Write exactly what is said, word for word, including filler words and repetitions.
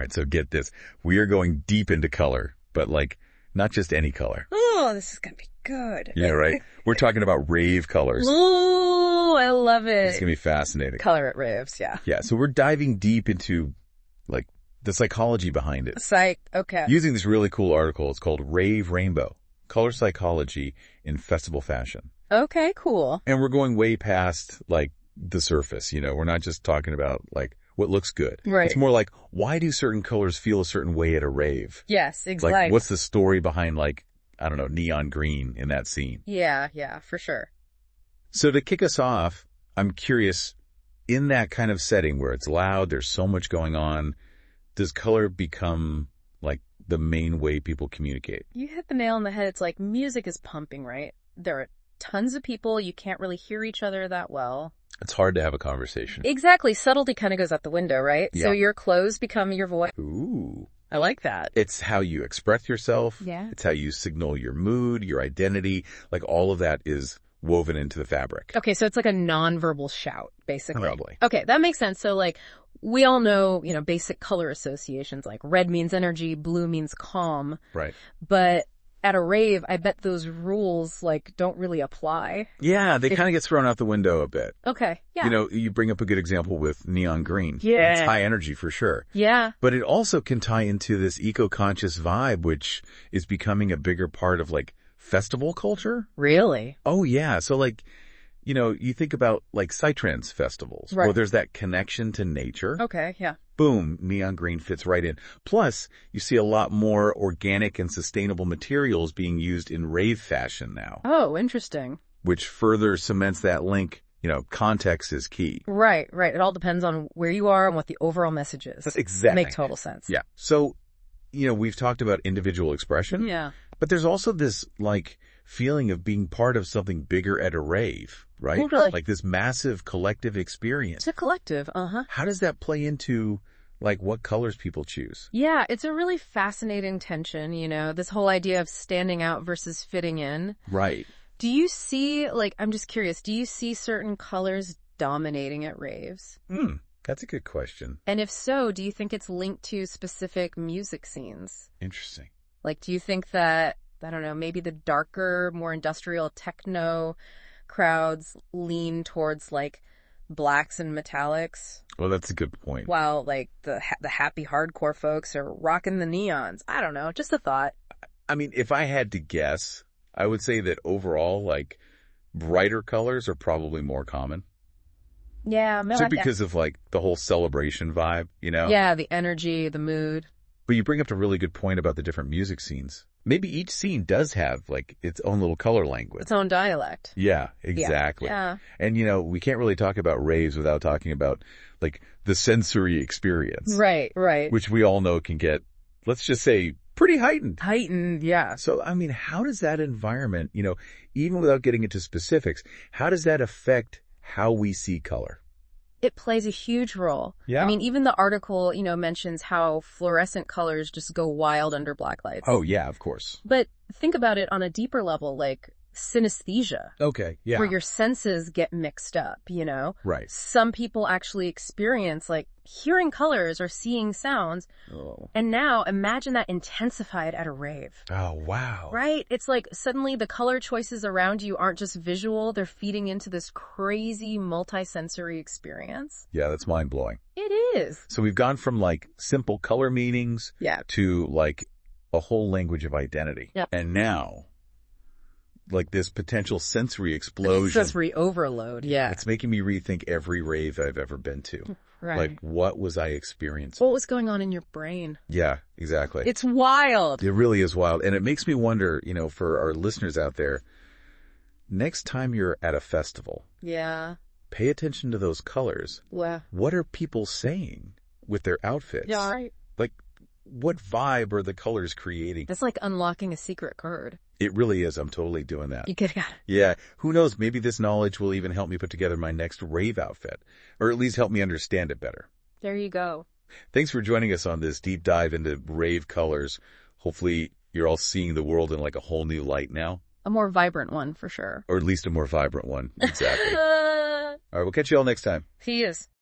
right, so get this. We are going deep into color, but like not just any color. Oh, this is going to be good. Yeah, right? We're talking about rave colors. Ooh, I love it. It's going to be fascinating. Color at raves, yeah. Yeah, so we're diving deep into like the psychology behind it. Psych, okay. Using this really cool article. It's called Rave Rainbow, Color Psychology in Festival Fashion. Okay, cool. And we're going way past like the surface, you know, we're not just talking about like what looks good. Right. It's more like, why do certain colors feel a certain way at a rave? Yes, exactly. Like, what's the story behind like, I don't know, neon green in that scene? Yeah, yeah, for sure. So to kick us off, I'm curious, in that kind of setting where it's loud, there's so much going on, does color become like the main way people communicate? You hit the nail on the head. It's like music is pumping, right? There are tons of people. You can't really hear each other that well. It's hard to have a conversation. Exactly. Subtlety kind of goes out the window, right? Yeah. So your clothes become your voice. Ooh. I like that. It's how you express yourself. Yeah. It's how you signal your mood, your identity. Like all of that is woven into the fabric. Okay, so it's like a nonverbal shout, basically. Probably. Okay, that makes sense. So like, we all know, you know, basic color associations, like red means energy, blue means calm. Right. But at a rave, I bet those rules, like, don't really apply. Yeah, they If- kind of get thrown out the window a bit. Okay, yeah. You know, you bring up a good example with neon green. Yeah. It's high energy for sure. Yeah. But it also can tie into this eco-conscious vibe, which is becoming a bigger part of like festival culture. Really? Oh yeah. So like, you know, you think about like Psytrance festivals. Right. Well, there's that connection to nature. Okay, yeah. Boom, neon green fits right in. Plus, you see a lot more organic and sustainable materials being used in rave fashion now, Oh, interesting. which further cements that link. You know, context is key. Right, right. It all depends on where you are and what the overall message is. Exactly. Make total sense. Yeah. So, you know, we've talked about individual expression. Yeah. But there's also this, like, feeling of being part of something bigger at a rave, right? Totally. Like this massive collective experience. It's a collective, uh-huh. How does that play into, like, what colors people choose? Yeah, it's a really fascinating tension, you know, this whole idea of standing out versus fitting in. Right. Do you see, like, I'm just curious, do you see certain colors dominating at raves? Hmm. That's a good question. And if so, do you think it's linked to specific music scenes? Interesting. Like, do you think that, I don't know, maybe the darker, more industrial techno crowds lean towards, like, blacks and metallics, Well, that's a good point. while, like, the ha- the happy hardcore folks are rocking the neons? I don't know, just a thought. I mean, if I had to guess, I would say that overall, like, brighter colors are probably more common. Yeah, Just because of, like, the whole celebration vibe, you know? Yeah, the energy, the mood. But you bring up a really good point about the different music scenes. Maybe each scene does have, like, its own little color language. Its own dialect. Yeah, exactly. Yeah. And, you know, we can't really talk about raves without talking about, like, the sensory experience. Right, right. Which we all know can get, let's just say, pretty heightened. Heightened, yeah. So, I mean, how does that environment, you know, even without getting into specifics, how does that affect how we see color? It plays a huge role. Yeah. I mean, even the article, you know, mentions how fluorescent colors just go wild under black lights. Oh, yeah, of course. But think about it on a deeper level, like synesthesia, Okay, yeah. where your senses get mixed up, you know? Right. Some people actually experience, like, hearing colors or seeing sounds. Oh. And now imagine that intensified at a rave. Oh, wow. Right? It's like suddenly the color choices around you aren't just visual, they're feeding into this crazy multisensory experience. Yeah, that's mind-blowing. It is. So we've gone from, like, simple color meanings Yeah. to, like, a whole language of identity. Yep. And now, like, this potential sensory explosion. Sensory overload, yeah. It's making me rethink every rave I've ever been to. Right. Like, what was I experiencing? What was going on in your brain? Yeah, exactly. It's wild. It really is wild. And it makes me wonder, you know, for our listeners out there, next time you're at a festival, Yeah. pay attention to those colors. Well, What are people saying with their outfits? yeah, all right. Like, what vibe are the colors creating? That's like unlocking a secret code. It really is. I'm totally doing that. You get it. Yeah. Who knows? Maybe this knowledge will even help me put together my next rave outfit, or at least help me understand it better. There you go. Thanks for joining us on this deep dive into rave colors. Hopefully you're all seeing the world in like a whole new light now, A more vibrant one, for sure. or at least a more vibrant one. Exactly. All right. We'll catch you all next time. He is.